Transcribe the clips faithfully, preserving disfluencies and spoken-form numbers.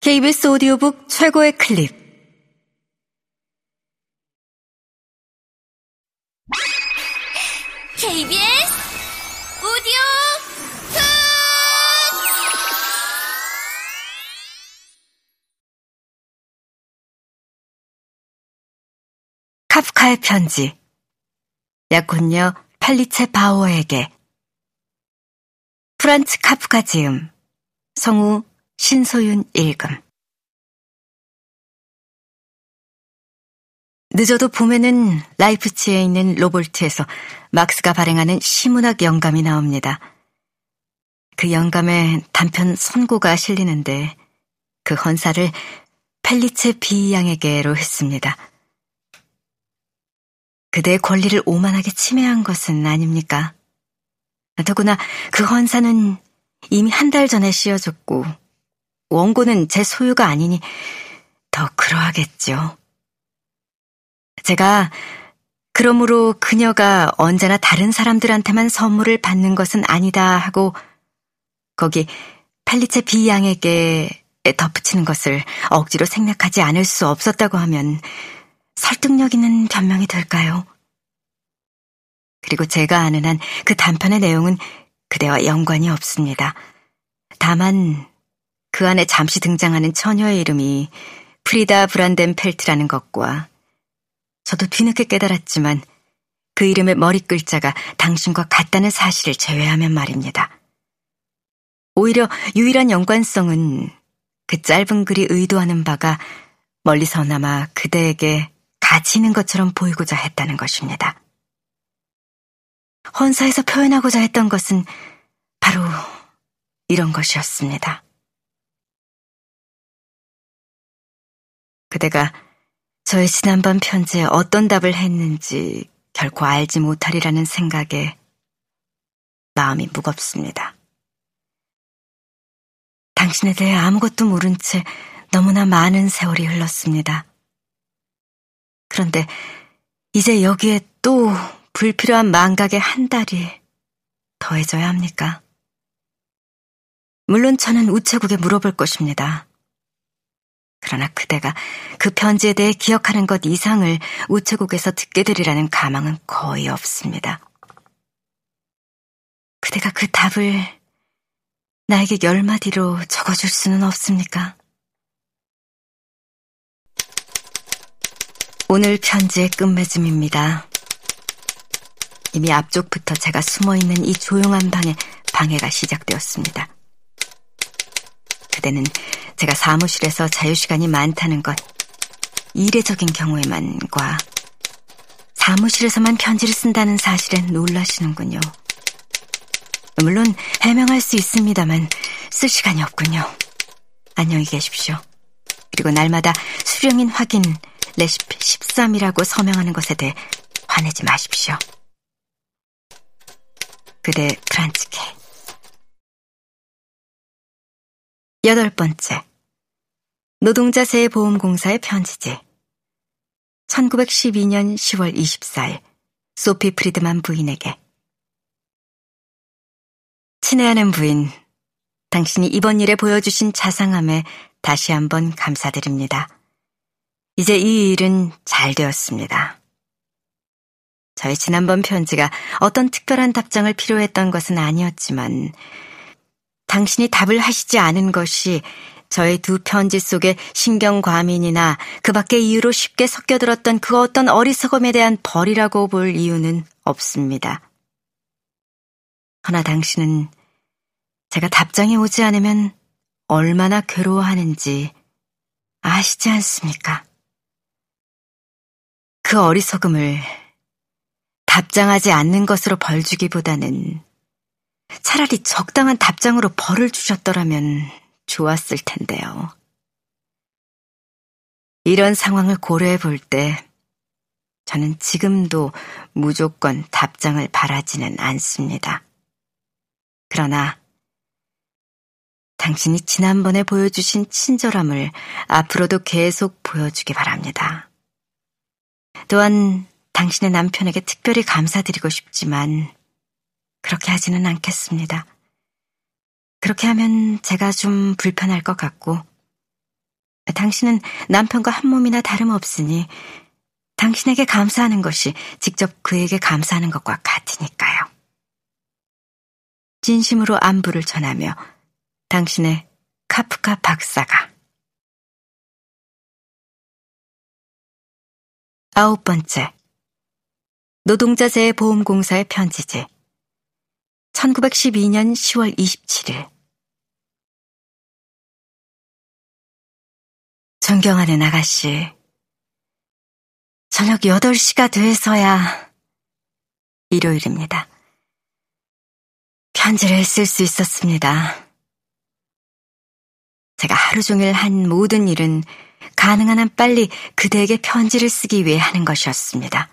케이비에스 오디오북 최고의 클립. 케이비에스 오디오 북! 카프카의 편지. 약혼녀 펠리체 바오어에게. 프란츠 카프카 지음. 성우 신소윤 읽음. 늦어도 봄에는 라이프치히에 있는 로볼트에서 막스가 발행하는 시문학 영감이 나옵니다. 그 영감에 단편 선고가 실리는데 그 헌사를 펠리체 비 양에게로 했습니다. 그대의 권리를 오만하게 침해한 것은 아닙니까? 더구나 그 헌사는 이미 한 달 전에 씌어졌고 원고는 제 소유가 아니니 더 그러하겠죠. 제가 그러므로 그녀가 언제나 다른 사람들한테만 선물을 받는 것은 아니다 하고 거기 펠리체 비 양에게 덧붙이는 것을 억지로 생략하지 않을 수 없었다고 하면 설득력 있는 변명이 될까요? 그리고 제가 아는 한 그 단편의 내용은 그대와 연관이 없습니다. 다만 그 안에 잠시 등장하는 처녀의 이름이 프리다 브란덴펠트라는 것과 저도 뒤늦게 깨달았지만 그 이름의 머리 글자가 당신과 같다는 사실을 제외하면 말입니다. 오히려 유일한 연관성은 그 짧은 글이 의도하는 바가 멀리서나마 그대에게 가치 있는 것처럼 보이고자 했다는 것입니다. 헌사에서 표현하고자 했던 것은 바로 이런 것이었습니다. 그대가 저의 지난번 편지에 어떤 답을 했는지 결코 알지 못하리라는 생각에 마음이 무겁습니다. 당신에 대해 아무것도 모른 채 너무나 많은 세월이 흘렀습니다. 그런데 이제 여기에 또 불필요한 망각의 한 달이 더해져야 합니까? 물론 저는 우체국에 물어볼 것입니다. 그러나 그대가 그 편지에 대해 기억하는 것 이상을 우체국에서 듣게 되리라는 가망은 거의 없습니다. 그대가 그 답을 나에게 열 마디로 적어줄 수는 없습니까? 오늘 편지의 끝맺음입니다. 이미 앞쪽부터 제가 숨어있는 이 조용한 방에 방해가 시작되었습니다. 그대는 제가 사무실에서 자유시간이 많다는 것, 이례적인 경우에만과 사무실에서만 편지를 쓴다는 사실에 놀라시는군요. 물론 해명할 수 있습니다만 쓸 시간이 없군요. 안녕히 계십시오. 그리고 날마다 수령인 확인 레시피 십삼이라고 서명하는 것에 대해 화내지 마십시오. 그대 프란츠 K. 여덟 번째. 노동자세보험공사의 편지지. 천구백십이 년 시월 이십사일 소피 프리드만 부인에게. 친애하는 부인, 당신이 이번 일에 보여주신 자상함에 다시 한번 감사드립니다. 이제 이 일은 잘 되었습니다. 저희 지난번 편지가 어떤 특별한 답장을 필요했던 것은 아니었지만 당신이 답을 하시지 않은 것이 저의 두 편지 속에 신경과민이나 그 밖의 이유로 쉽게 섞여들었던 그 어떤 어리석음에 대한 벌이라고 볼 이유는 없습니다. 허나 당신은 제가 답장이 오지 않으면 얼마나 괴로워하는지 아시지 않습니까? 그 어리석음을 답장하지 않는 것으로 벌 주기보다는 차라리 적당한 답장으로 벌을 주셨더라면 좋았을 텐데요. 이런 상황을 고려해 볼 때 저는 지금도 무조건 답장을 바라지는 않습니다. 그러나 당신이 지난번에 보여주신 친절함을 앞으로도 계속 보여주기 바랍니다. 또한 당신의 남편에게 특별히 감사드리고 싶지만 그렇게 하지는 않겠습니다. 그렇게 하면 제가 좀 불편할 것 같고 당신은 남편과 한 몸이나 다름없으니 당신에게 감사하는 것이 직접 그에게 감사하는 것과 같으니까요. 진심으로 안부를 전하며 당신의 카프카 박사가. 아홉 번째, 노동자재해보험공사의 편지지. 천구백십이 년 시월 이십칠일. 존경하는 아가씨, 저녁 여덟 시가 돼서야 일요일입니다. 편지를 쓸 수 있었습니다. 제가 하루 종일 한 모든 일은 가능한 한 빨리 그대에게 편지를 쓰기 위해 하는 것이었습니다.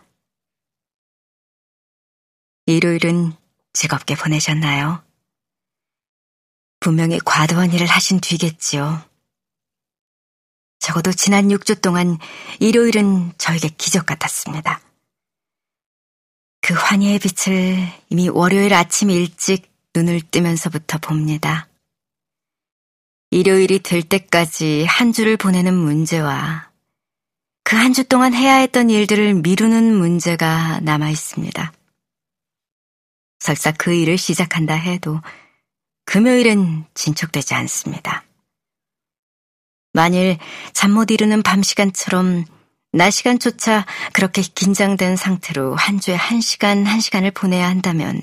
일요일은 즐겁게 보내셨나요? 분명히 과도한 일을 하신 뒤겠지요. 적어도 지난 육 주 동안 일요일은 저에게 기적 같았습니다. 그 환희의 빛을 이미 월요일 아침 일찍 눈을 뜨면서부터 봅니다. 일요일이 될 때까지 한 주를 보내는 문제와 그 한 주 동안 해야 했던 일들을 미루는 문제가 남아 있습니다. 설사 그 일을 시작한다 해도 금요일은 진척되지 않습니다. 만일 잠 못 이루는 밤 시간처럼 낮 시간조차 그렇게 긴장된 상태로 한 주에 한 시간 한 시간을 보내야 한다면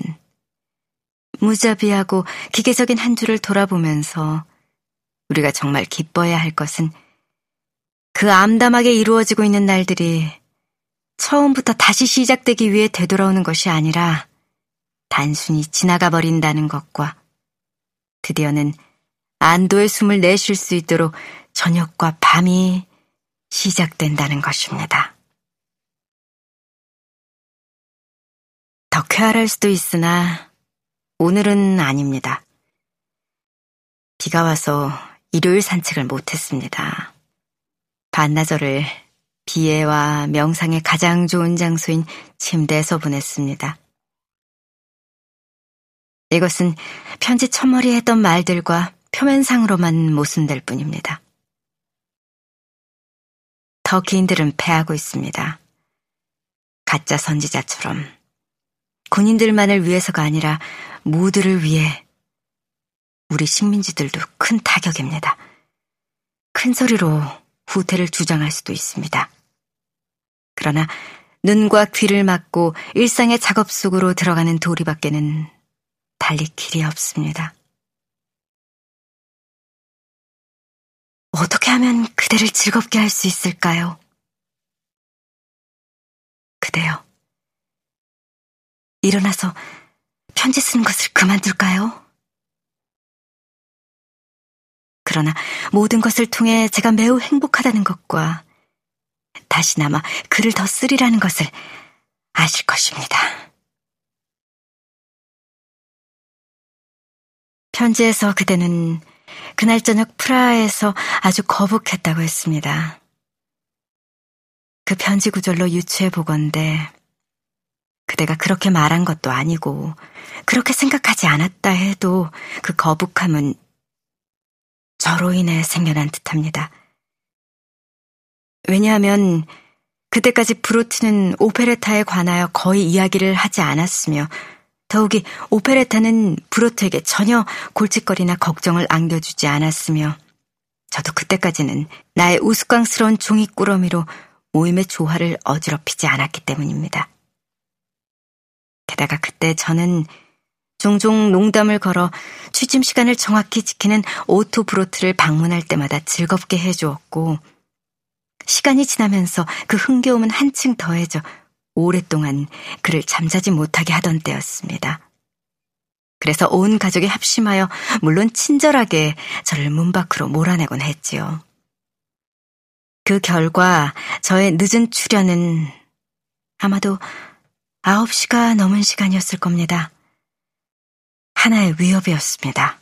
무자비하고 기계적인 한 주를 돌아보면서 우리가 정말 기뻐해야 할 것은 그 암담하게 이루어지고 있는 날들이 처음부터 다시 시작되기 위해 되돌아오는 것이 아니라 단순히 지나가 버린다는 것과 드디어는 안도의 숨을 내쉴 수 있도록 저녁과 밤이 시작된다는 것입니다. 더 쾌활할 수도 있으나 오늘은 아닙니다. 비가 와서 일요일 산책을 못했습니다. 반나절을 비애와 명상의 가장 좋은 장소인 침대에서 보냈습니다. 이것은 편지 첫머리에 했던 말들과 표면상으로만 모순될 뿐입니다. 터키인들은 패하고 있습니다. 가짜 선지자처럼 군인들만을 위해서가 아니라 모두를 위해 우리 식민지들도 큰 타격입니다. 큰 소리로 후퇴를 주장할 수도 있습니다. 그러나 눈과 귀를 막고 일상의 작업 속으로 들어가는 도리밖에는 달리 길이 없습니다. 어떻게 하면 그대를 즐겁게 할 수 있을까요? 그대요. 일어나서 편지 쓰는 것을 그만둘까요? 그러나 모든 것을 통해 제가 매우 행복하다는 것과 다시나마 글을 더 쓰리라는 것을 아실 것입니다. 편지에서 그대는 그날 저녁 프라하에서 아주 거북했다고 했습니다. 그 편지 구절로 유추해 보건대 그대가 그렇게 말한 것도 아니고 그렇게 생각하지 않았다 해도 그 거북함은 저로 인해 생겨난 듯합니다. 왜냐하면 그때까지 브로트는 오페레타에 관하여 거의 이야기를 하지 않았으며 더욱이 오페레타는 브로트에게 전혀 골칫거리나 걱정을 안겨주지 않았으며 저도 그때까지는 나의 우스꽝스러운 종이꾸러미로 모임의 조화를 어지럽히지 않았기 때문입니다. 게다가 그때 저는 종종 농담을 걸어 취침 시간을 정확히 지키는 오토 브로트를 방문할 때마다 즐겁게 해주었고 시간이 지나면서 그 흥겨움은 한층 더해져 오랫동안 그를 잠자지 못하게 하던 때였습니다. 그래서 온 가족이 합심하여 물론 친절하게 저를 문 밖으로 몰아내곤 했지요. 그 결과 저의 늦은 출연은 아마도 아홉 시가 넘은 시간이었을 겁니다. 하나의 위협이었습니다.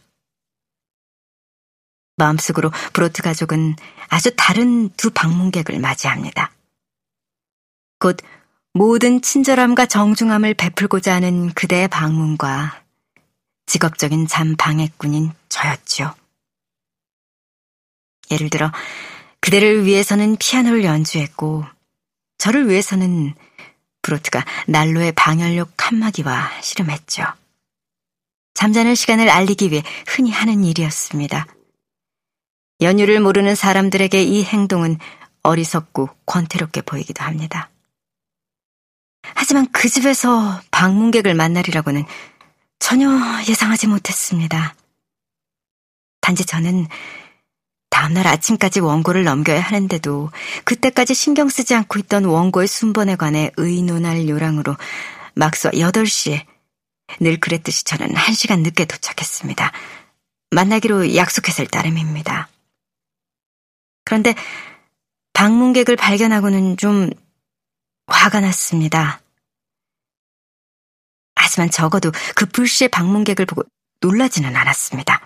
마음속으로 브로트 가족은 아주 다른 두 방문객을 맞이합니다. 곧 모든 친절함과 정중함을 베풀고자 하는 그대의 방문과 직업적인 잠 방해꾼인 저였지요. 예를 들어 그대를 위해서는 피아노를 연주했고 저를 위해서는 브로트가 난로의 방열용 칸막이와 씨름했죠. 잠자는 시간을 알리기 위해 흔히 하는 일이었습니다. 연유를 모르는 사람들에게 이 행동은 어리석고 권태롭게 보이기도 합니다. 하지만 그 집에서 방문객을 만나리라고는 전혀 예상하지 못했습니다. 단지 저는 다음날 아침까지 원고를 넘겨야 하는데도 그때까지 신경 쓰지 않고 있던 원고의 순번에 관해 의논할 요랑으로 막수와 여덟 시에 늘 그랬듯이 저는 한 시간 늦게 도착했습니다. 만나기로 약속했을 따름입니다. 그런데 방문객을 발견하고는 좀 화가 났습니다. 하지만 적어도 그 불시의 방문객을 보고 놀라지는 않았습니다.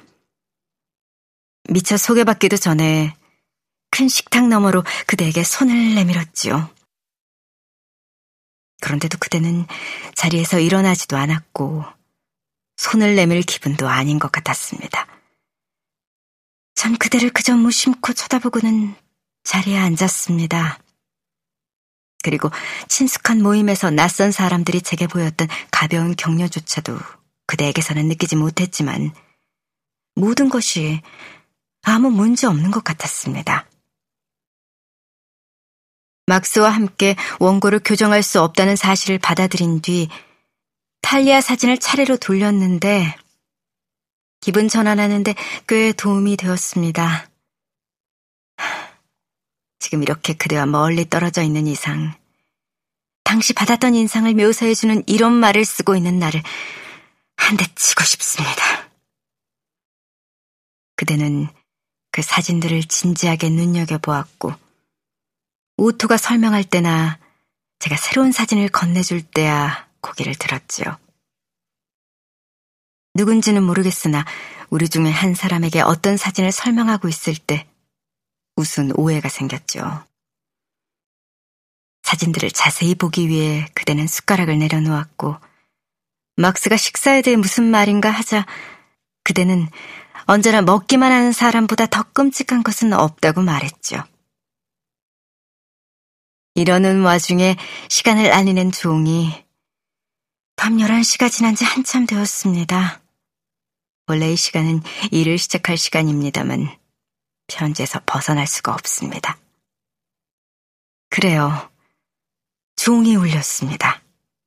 미처 소개받기도 전에 큰 식탁 너머로 그대에게 손을 내밀었지요. 그런데도 그대는 자리에서 일어나지도 않았고 손을 내밀 기분도 아닌 것 같았습니다. 전 그대를 그저 무심코 쳐다보고는 자리에 앉았습니다. 그리고 친숙한 모임에서 낯선 사람들이 제게 보였던 가벼운 격려조차도 그대에게서는 느끼지 못했지만 모든 것이 아무 문제 없는 것 같았습니다. 막스와 함께 원고를 교정할 수 없다는 사실을 받아들인 뒤 탈리아 사진을 차례로 돌렸는데 기분 전환하는데 꽤 도움이 되었습니다. 지금 이렇게 그대와 멀리 떨어져 있는 이상 당시 받았던 인상을 묘사해주는 이런 말을 쓰고 있는 나를 한 대 치고 싶습니다. 그대는 그 사진들을 진지하게 눈여겨보았고 오토가 설명할 때나 제가 새로운 사진을 건네줄 때야 고개를 들었지요. 누군지는 모르겠으나 우리 중에 한 사람에게 어떤 사진을 설명하고 있을 때 우스운 오해가 생겼죠. 사진들을 자세히 보기 위해 그대는 숟가락을 내려놓았고 막스가 식사에 대해 무슨 말인가 하자 그대는 언제나 먹기만 하는 사람보다 더 끔찍한 것은 없다고 말했죠. 이러는 와중에 시간을 알리는 종이 밤 열한 시가 지난 지 한참 되었습니다. 원래 이 시간은 일을 시작할 시간입니다만 편지에서 벗어날 수가 없습니다. 그래요. 종이 울렸습니다.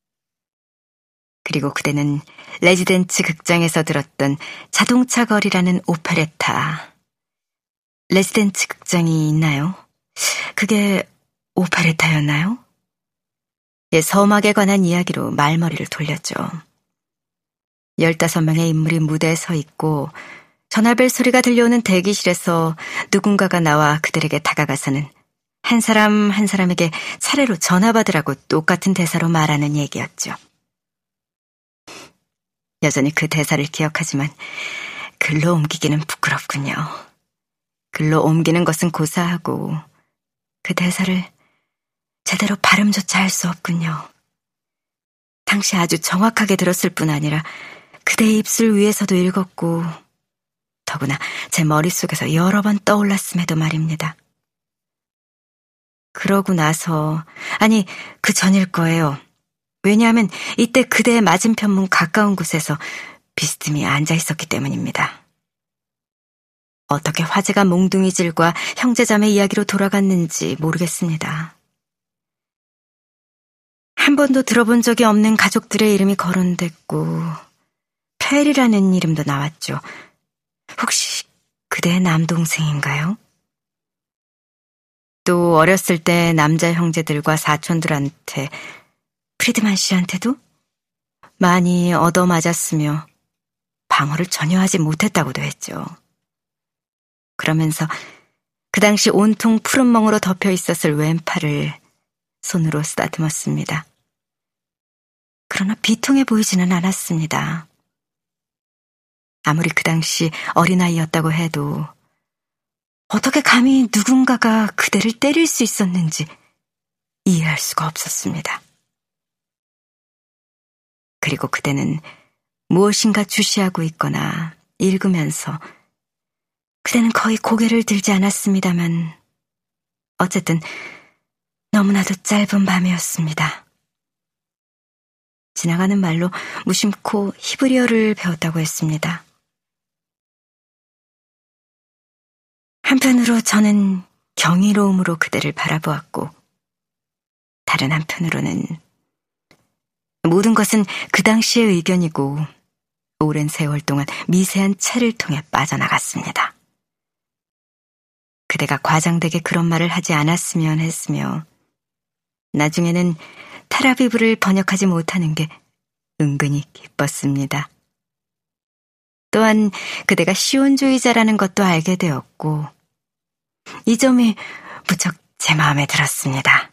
그리고 그대는 레지덴츠 극장에서 들었던 자동차 거리라는 오페레타. 레지덴츠 극장이 있나요? 그게 오페레타였나요? 예, 서막에 관한 이야기로 말머리를 돌렸죠. 열다섯 명의 인물이 무대에 서 있고 전화벨 소리가 들려오는 대기실에서 누군가가 나와 그들에게 다가가서는 한 사람 한 사람에게 차례로 전화 받으라고 똑같은 대사로 말하는 얘기였죠. 여전히 그 대사를 기억하지만 글로 옮기기는 부끄럽군요. 글로 옮기는 것은 고사하고 그 대사를 제대로 발음조차 할 수 없군요. 당시 아주 정확하게 들었을 뿐 아니라 그대의 입술 위에서도 읽었고 더구나 제 머릿속에서 여러 번 떠올랐음에도 말입니다. 그러고 나서, 아니 그 전일 거예요. 왜냐하면 이때 그대의 맞은편 문 가까운 곳에서 비스듬히 앉아 있었기 때문입니다. 어떻게 화제가 몽둥이질과 형제자매 이야기로 돌아갔는지 모르겠습니다. 한 번도 들어본 적이 없는 가족들의 이름이 거론됐고 페리라는 이름도 나왔죠. 혹시 그대의 남동생인가요? 또 어렸을 때 남자 형제들과 사촌들한테 프리드만 씨한테도 많이 얻어맞았으며 방어를 전혀 하지 못했다고도 했죠. 그러면서 그 당시 온통 푸른 멍으로 덮여 있었을 왼팔을 손으로 쓰다듬었습니다. 그러나 비통해 보이지는 않았습니다. 아무리 그 당시 어린아이였다고 해도 어떻게 감히 누군가가 그대를 때릴 수 있었는지 이해할 수가 없었습니다. 그리고 그대는 무엇인가 주시하고 있거나 읽으면서 그대는 거의 고개를 들지 않았습니다만 어쨌든 너무나도 짧은 밤이었습니다. 지나가는 말로 무심코 히브리어를 배웠다고 했습니다. 한편으로 저는 경이로움으로 그대를 바라보았고, 다른 한편으로는 모든 것은 그 당시의 의견이고 오랜 세월 동안 미세한 채를 통해 빠져나갔습니다. 그대가 과장되게 그런 말을 하지 않았으면 했으며, 나중에는 텔아비브를 번역하지 못하는 게 은근히 기뻤습니다. 또한 그대가 시온주의자라는 것도 알게 되었고, 이 점이 무척 제 마음에 들었습니다.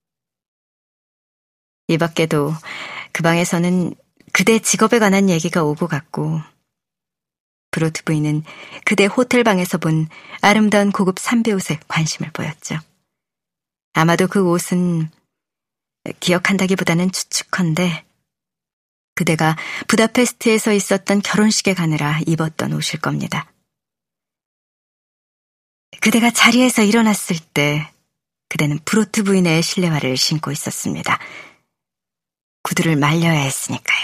이 밖에도 그 방에서는 그대 직업에 관한 얘기가 오고 갔고, 브로트 부인은 그대 호텔방에서 본 아름다운 고급 삼배 옷에 관심을 보였죠. 아마도 그 옷은 기억한다기보다는 추측컨대 그대가 부다페스트에서 있었던 결혼식에 가느라 입었던 옷일 겁니다. 그대가 자리에서 일어났을 때 그대는 브로트 부인의 실내화를 신고 있었습니다. 구두를 말려야 했으니까요.